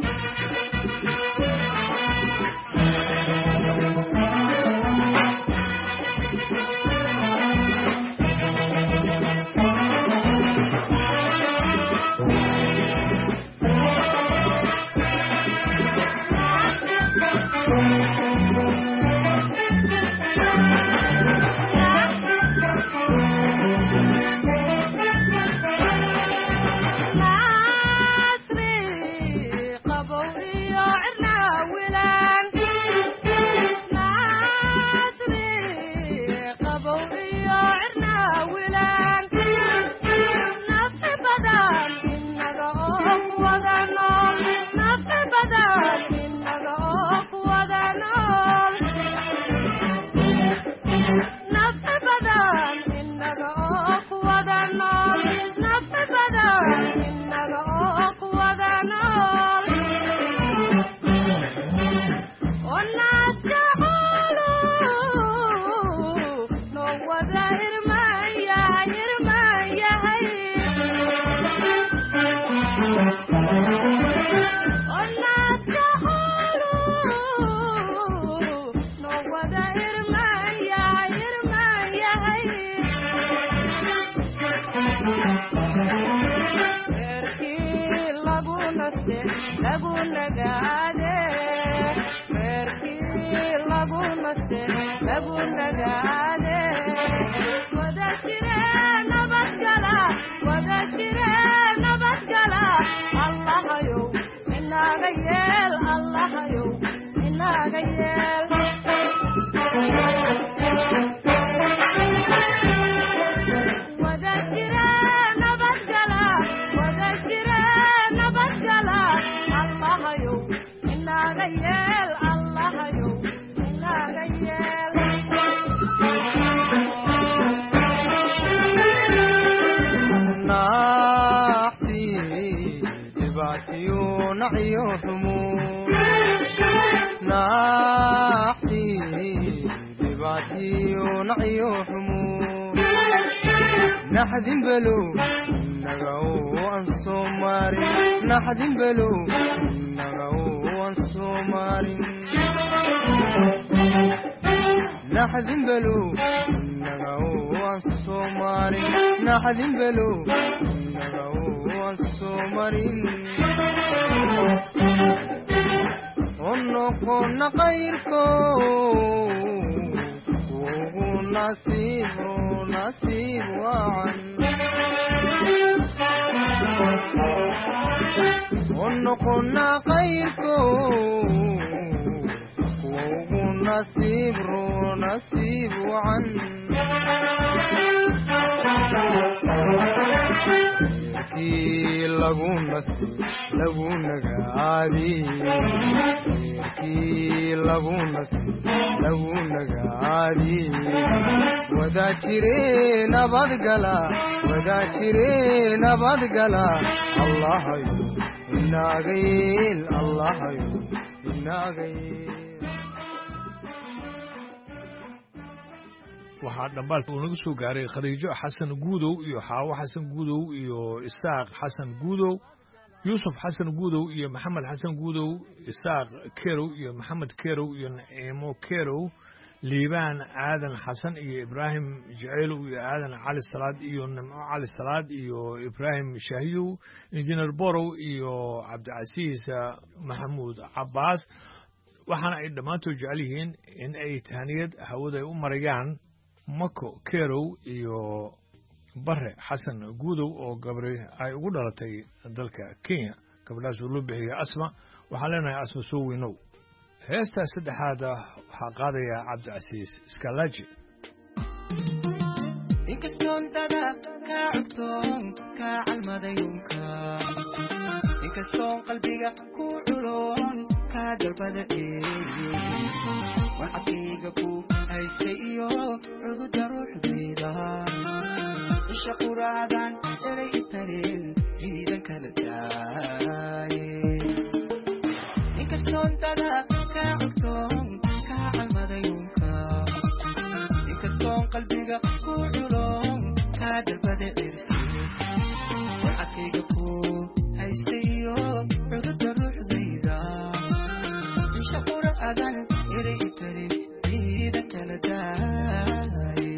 naxdin belo naga waan soomarin naxdin belo naga waan soomarin naxdin belo naga waan soomarin naxdin belo naga waan soomarin onno konna qayrko nasibo nasiib wacan ونقلنا خيركم وهو نصيب عن lagu nasti lagu nagaadi khayrkii lagu nasti lagu nagaadi wadaa jire nabadgala wadaa jire nabadgala allahayo inaagayeel allahayo inaagayeel waxaa dhambaal uu naga soo gaaray khadiijo xasan guudow iyo xaawo xasan guudow iyo isaaq xasan guudow yuusuf xasan guudow iyo maxamed xasan guudow isaaq kerow iyo maxamed kerow iyo naciimo kerow liibaan aadan xasan iyo ibraahim jaceylow iyo aadan cali salaad iyo nimco cali salaad iyo ibraahim shaahiyow injineer borow iyo cabdicasiis maxamuud cabbaas waxaana ay dhammaantood jecel yihiin in ay tahaniyad hawada u marayaan mako kerow iyo bare xasan guudow oo gabri ay ugu dhalatay dalka kenya gabadhaas oo loo bixiyay asma waxaan leenahay asma soo weynow heestaa saddexaad waxaa qaadaya cabdicasiis iskalaji inkastoon dada kaa cugtoon kaa calmadayunka inkastoon qalbiga ku culoon kaa dalbada waxadkayga ku haystay iyo cududa ruuxdayda isha quraadan eray itareen jiidan kala daaye inkastoon dada kaa cugtoon kaa calmadayunka inkastoon qalbiga ku culoon kaa dalbada waxadkayga ku haystay iyo cududa ruuxdayda isha quraadan eray itareen jiidan kala daaye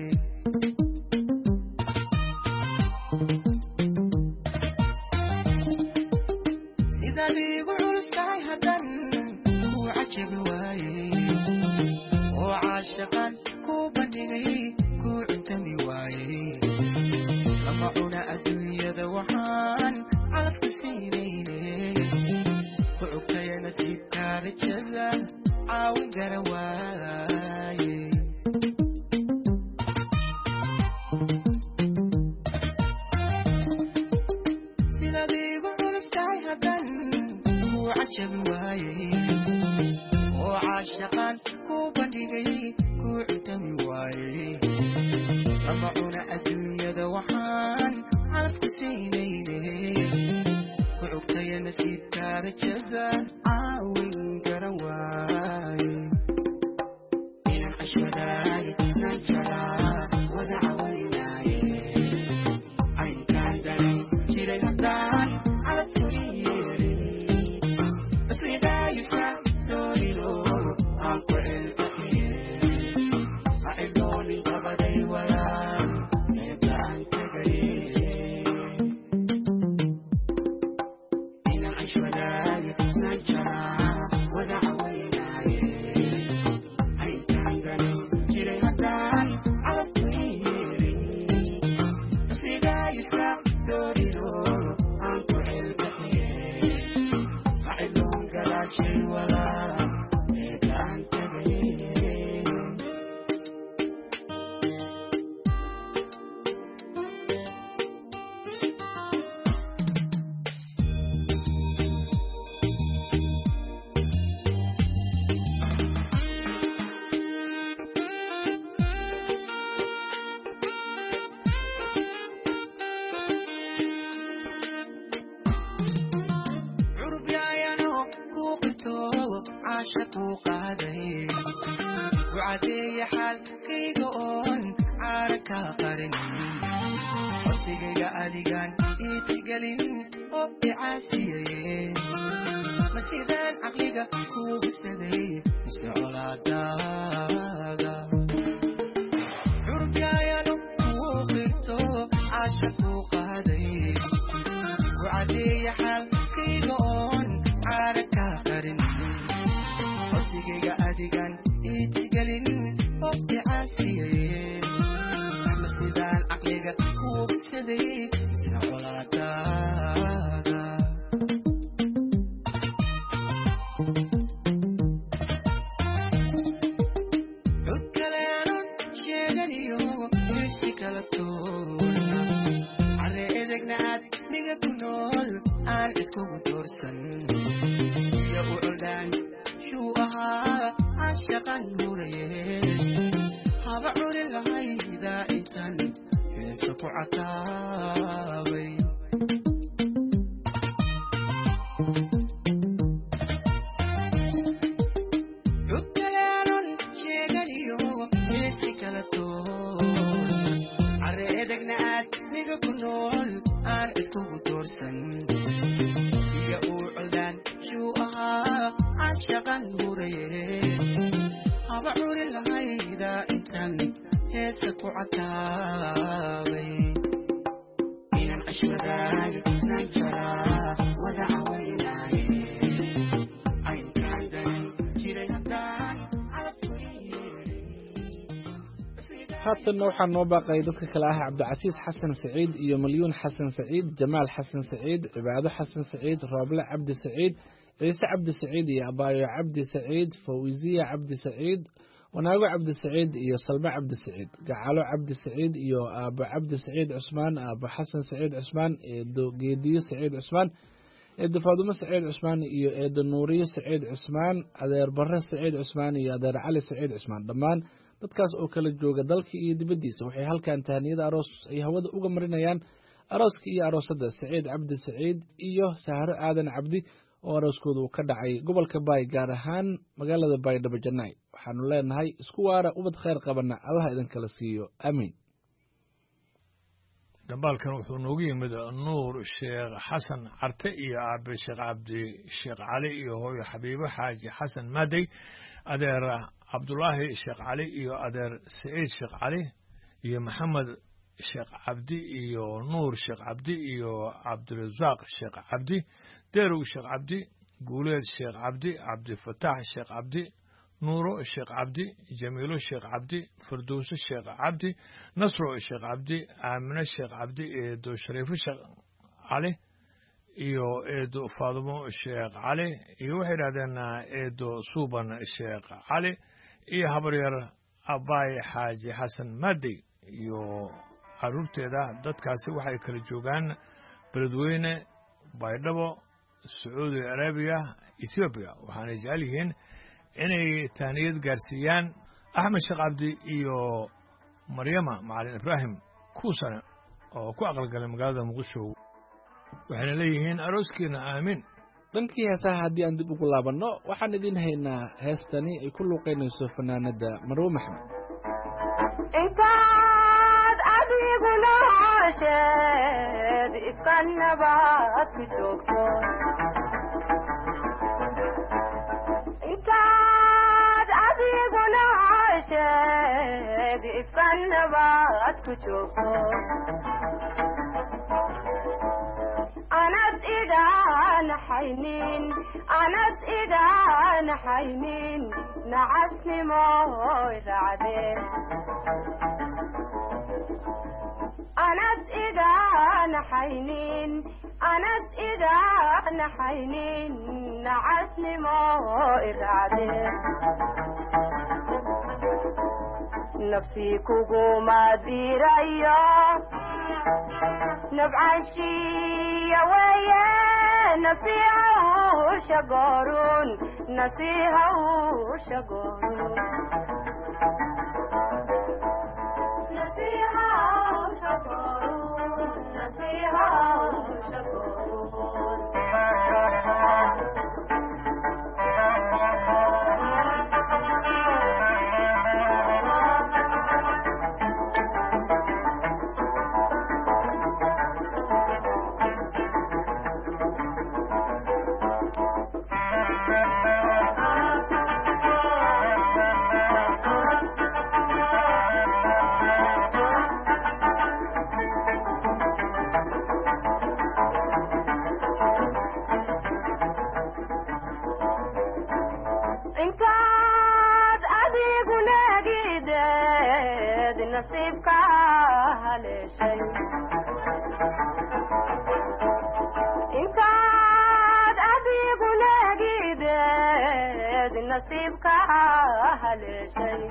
sidadiigu culustahay haddan kuu cajabi waaye oo caashaqan kuu bandhigay kuu cuntami waaye lama cuna adduunyada waxaan calabka siinayne ku cugtaya nasiibkaa rajada caawin gara waaye sidadiigu culustahay haddan kuu cajabi waaye oo caashaqan kuu bandhigay kuu cuntami waaye lama cuna adduunyada waxaan calabka siinayne ku cugtaya nasiibkaa rajada caawin gara waaye inaan cashadaay nan jaraa wada cawaynaaye aynkaan daray jiray haddaan calabkii yeelin basridaayisa doonino aan ku celbaxiye acidoonin qabaday walaal eebaan tagaye inaan cashadaay nan jaraa wada cawaynaaye aynkaan daray jiray haddaan calabkii yeelin basridaayisa doonino aan ku celbaxiye acidoon galaashay walaal eebaan tagaye curub yaayano kuu qito caasha kuu qaaday ducadeeya xaalkayga oon caara kaa qarin codsigayga adigaan ii tigelin oo icaasiyaye ma sidaan caqliga kuu bisaday mise colaadaada curub yaayano kuu qito caasha kuu qaaday ducadeeya xaalkayga oon caara kaa qarin codsigayga adigaan ii tigelin oo icaasiyaye ma sidaan caqliga kuu bisaday mise colaadaada cod kale aanon sheeganiyo isi kala toona care edegna aad niga ku nool aan cidkugu doorsan iyo u culdaan shuu ahaa caashaqan huraye haba curi lahayda intan heesa ku cataabay cudkalaanon sheegadiyo heesi kala toon care edegna aad miga ku nool aan cidkugu doorsan iyo uu culdaan shuu ahaa caashaqan huraye haba curi lahayda intan heesa ku cataabay inan ashwadaay nan jaraa wada cawaynaaye aynkaandan jiray haddaan haatanna waxaa noo baaqay dadka kale ah cabdicasiis xasan saciid iyo malyuun xasan saciid jamaal xasan saciid cibaado xasan saciid rooble cabdi saciid ciise cabdi saciid iyo abaayo cabdi saciid fawisiya cabdi saciid wanaago cabdi saciid iyo salme cabdi saciid gacalo cabdi saciid iyo aabo cabdi saciid cusmaan aabo xasan saciid cusmaan eedo geediyo saciid cusmaan eedo faadumo saciid cusmaan iyo eedo nuuriyo saciid cusmaan adeer bare saciid cusmaan iyo adeer cali saciid cusmaan dhammaan dadkaas oo kala jooga dalka iyo dibaddiisa waxay halkan tahaniyada aroos ay hawada uga marinayaan arooska iyo aroosadda saciid cabdi saciid iyo sahro aadan cabdi oo arooskooda uu ka dhacay gobolka baay gaar ahaan magaalada baydhabo jannaay waxaanu leenahay isku waara ubad khayr qabana allaha idinkala siiyo aamiin dambaalkan wuxuu noogu yimid nuur sheekh xasan carte iyo aabe sheekh cabdi sheekh cali iyo hooyo xabiibo xaaji xasan maadey adeer cabdulaahi sheekh cali iyo adeer saciid sheekh cali iyo maxamed sheekh cabdi iyo nuur sheekh cabdi iyo cabdirasaaq sheekh cabdi deerow sheekh cabdi guuleed sheekh cabdi cabdifataax sheekh cabdi nuuro sheekh cabdi jamiilo sheekh cabdi firdowse sheekh cabdi nasro sheekh cabdi aamine sheekh cabdi eedo shariifo sheekh cali iyo eedo faadumo sheekh cali iyo waxay yidhahdeen eedo suuban sheekh cali iyo habaryar abaay xaaji xasan maadey iyo caruurteeda dadkaasi waxay kala joogaan beledweyne baydhabo sacuudi arabiya ethoobiya waxaanay jecel yihiin inay taaniyad gaarsiiyaan axmed sheekh cabdi iyo maryama macalin ibraahim kuusane oo ku aqalgalay magaalada muqdisho waxayna leeyihiin arooskiina aamin dhankii heesaha haddii aan dib ugu laabanno waxaan idiin haynaa heestani ay ku luuqaynayso fanaanada marwo maxmed intaad adigu noosheed iska nabaad ku joogto intaad adigu noosheed iska nabaad ku joogto anad idanaxaynin nacasnimo raacdeen anad idanaxaynin nacasnimo raacdeen nafsii kuguma dirayo nabcashiya weeye nasiihawsha goorun intaad adigu nagideed nasiibka haleeshay intaad adigu nagideed nasiibka haleeshay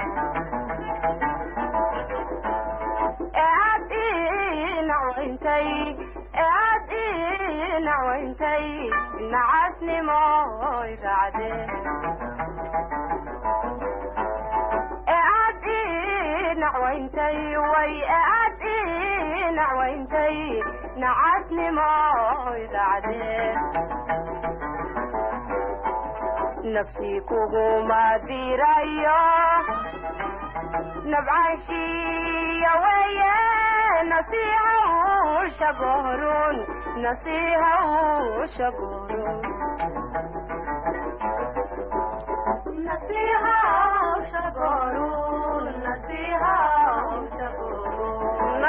aad inacwayntay aad نعوينتي نعسني موي رعدي اعدي نعوينتي وي اعدي نعوينتي نعسني موي رعدي نفسي كوغو ما ديرايو نبعشي يا ويا نصيحة وشقورون نصيحة وشقورون نصيحة وشقورون نصيحة وشقورون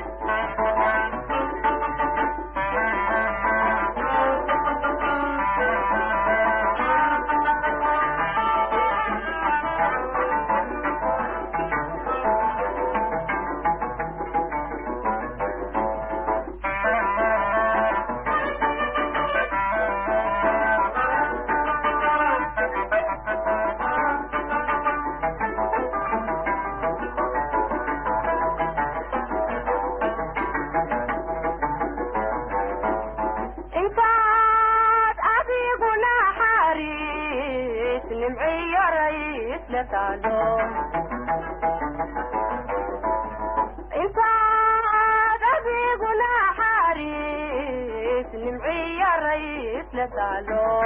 انت ربيقنا حارس نمعي يا ريس لتالو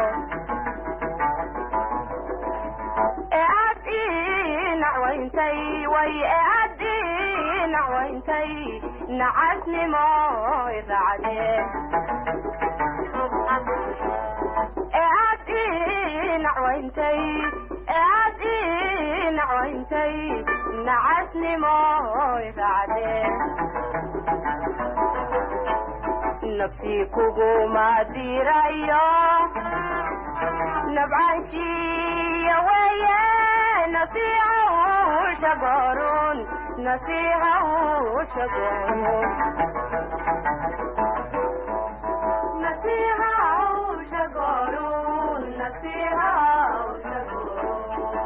اعدي نعوينتي وي اعدي نعوينتي نعسني موي رعدي اعدي نعوينتي نعوينتي نعسني موي بعدين نفسي كوغو ما ديرايو نبعشي يا ويا نصيحة وشقورون نصيحة وشقورون نصيحة وشقورون نصيحة وشقورون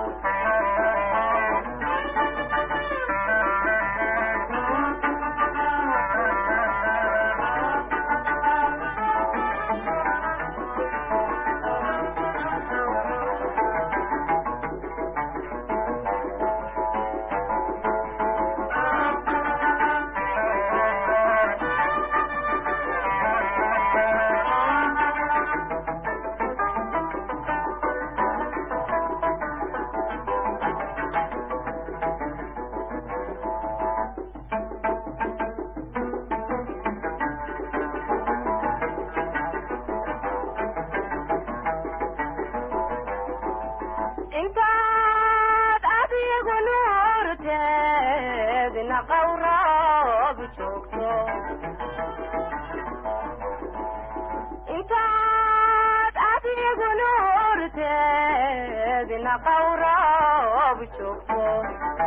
قورب شوفو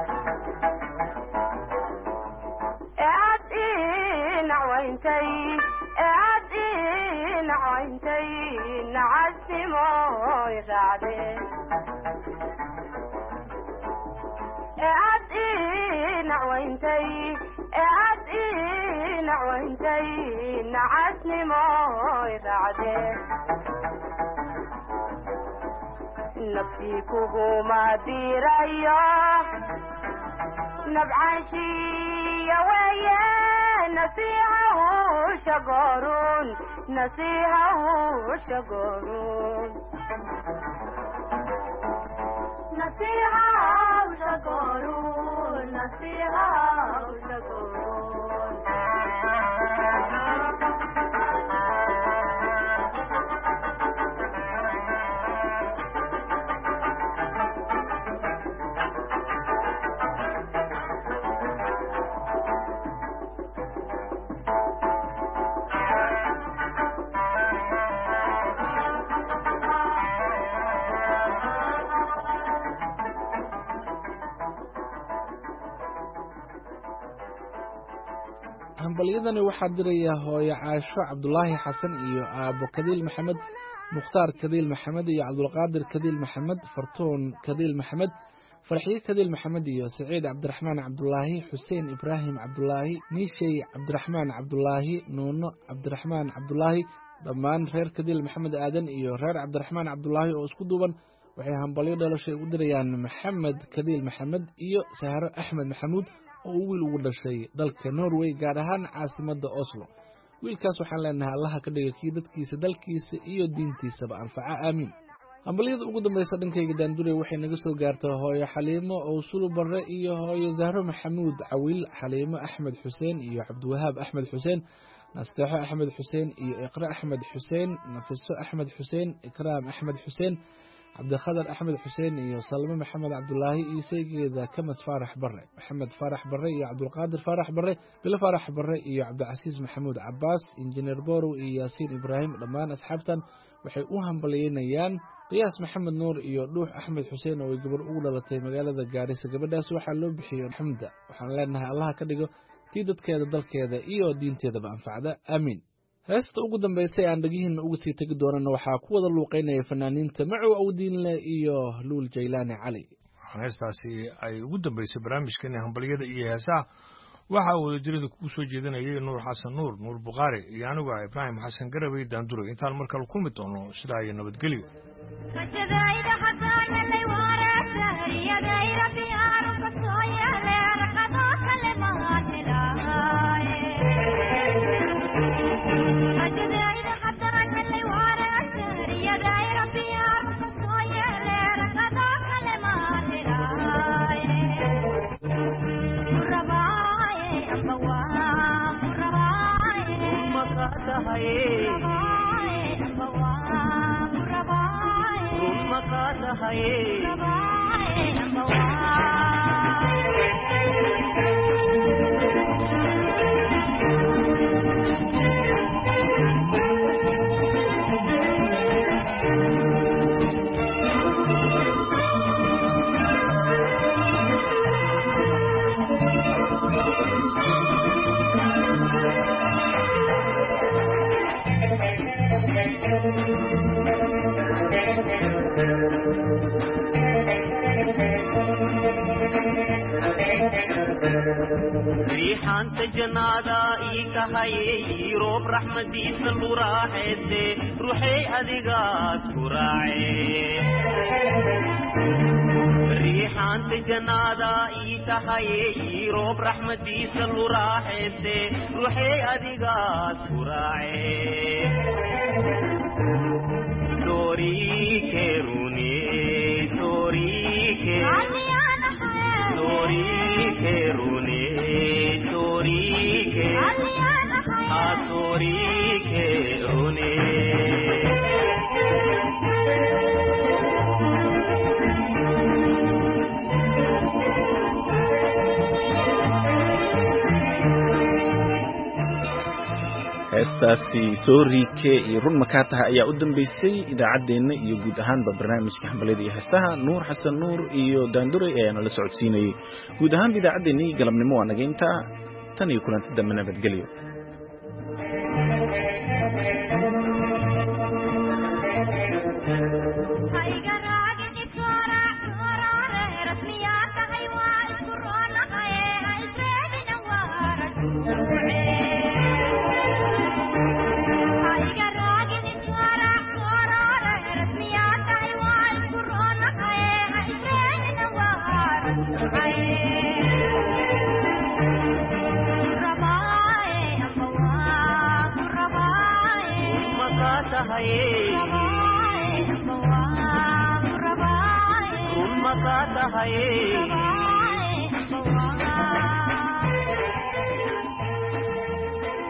اعدي نعوينتي اعدي نعوينتي نعسي موي رعدي اعدي نعوينتي اعدي نعوينتي نعسني موي رعدي نفسي كوغو ما ديرايو نبعشي يا ويا نصيحة وشقورون نصيحة وشقورون نصيحة وشقورون نصيحة وشقورون hambalyadani waxaa diraya hooyo caasho cabdulaahi xasan iyo aabo kadiil maxamed mukhtaar kadiil maxamed iyo cabdulqaadir kadiil maxamed fartuun kadiil maxamed farxiye kadiil maxamed iyo saciid cabdiraxmaan cabdulaahi xuseen ibraahim cabdulaahi niishey cabdiraxmaan cabdulaahi nuuno cabdiraxmaan cabdulaahi dhammaan reer Kadiil Maxamed Aadan iyo reer Cabdiraxmaan Cabdullaahi oo isku duuban waxay hambalyo dhalashay ugu dirayaan Maxamed Kadiil Maxamed iyo Saharo Axmed Maxamuud oo wiil ugu dhashay dalka Norway gaar ahaan caasimadda Oslo. wiilkaas waxaan leenahay Allah ka dhigo kii dadkiisa dalkiisa iyo diintiisaba anfaca aamin. hambalyada ugu dambaysa dhankayga daandure waxay naga soo gaartay hooyo Xaliimo oo Sulu Barre iyo hooyo Zahro Maxamuud Cawil, Xaliimo Axmed Xuseen iyo Cabdiwahaab Axmed Xuseen, Nasteexo Axmed Xuseen iyo Iqra Axmed Xuseen, Nafiso Axmed Xuseen, Ikraam Axmed Xuseen, Cabdikhadar Axmed Xuseen iyo Salmo Maxamed Cabdullaahi iyo saygeeda Kamas Faarax Barre, Maxamed Faarax Barre iyo Cabdulqaadir Faarax Barre, Bilo Faarax Barre iyo Cabdicasiis Maxamuud Cabbaas, Injineer Borow iyo Yaasiin Ibraahim. dhammaan asxaabtan waxay u hambalyeynayaan Qiyaas Maxamed Nuur iyo Dhuux Axmed Xuseen oo ay gabar ugu dhalatay magaalada Gaarisa. gabadhaas waxaa loo bixiyay Xamda. waxaan leenahay Allah ka dhigo tii dadkeeda dalkeeda iyo diinteedaba anfacda aamin. heesta ugu dambaysay aan dhagihiina uga sii tegi doonana waxaa ku wada luuqeynaya fanaaniinta Macow Awdiinle iyo Luul Jaylaani Cali. heestaasi ay ugu dambaysay barnaamijkeena hambalyada iyo heesaha waxaa wadajirada kugu soo jeedinayay Nuur Xasan Nuur, Nuur Buqaari iyo anigu Ibraahim Xasan Garabay Daandure. intaan mar kale kulmi doono sidaa iyo nabadgelyo. riixaanta jannaada ii kahayey roob raxmadiisa lu raaxeese ruuxay adigaas ku raace riixaanta jannaada ii kahayey roob raxmadiisa lu raaxeese ruuxay adigaas ku raace soorike rune soorike soorike rune soorike ha soorike rune heestaasi soorike iyo run makaa tahay ayaa u dambeysay idaacaddeenna iyo guud ahaanba barnaamijka hambalyada iyo heestaha. Nuur Xasan Nuur iyo Daandure ayaana la socodsiinayay. guud ahaanba idaacaddeenni galabnimo waa naga intaa. tan iyo kulanti dambe nabadgelyo. run maka tahaye